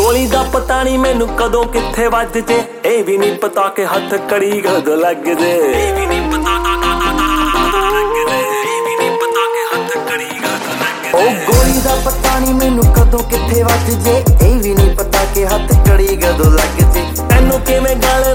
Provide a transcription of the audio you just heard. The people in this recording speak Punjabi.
ਗੋਲੀ ਦਾ ਪਤਾ ਨਹੀਂ ਮੈਨੂੰ ਕਦੋਂ ਕਿੱਥੇ ਵੱਜ ਜੇ, ਇਹ ਵੀ ਨਹੀਂ ਪਤਾ ਕਿ ਹੱਥ ਕੜੀ ਕਦੋਂ ਲੱਗ ਜੇ, ਇਹ ਵੀ ਨਹੀਂ ਪਤਾ ਉਹ ਗੋਲੀ ਦਾ ਪਤਾ ਨਹੀਂ ਮੈਨੂੰ ਕਦੋਂ ਕਿੱਥੇ ਵੱਜ ਜੇ, ਇਹ ਵੀ ਨਹੀਂ ਪਤਾ ਕਿ ਹੱਥ ਕੜੀ ਕਦੋਂ ਲੱਗ ਜੇ। ਤੈਨੂੰ ਕਿਵੇਂ ਗੱਲ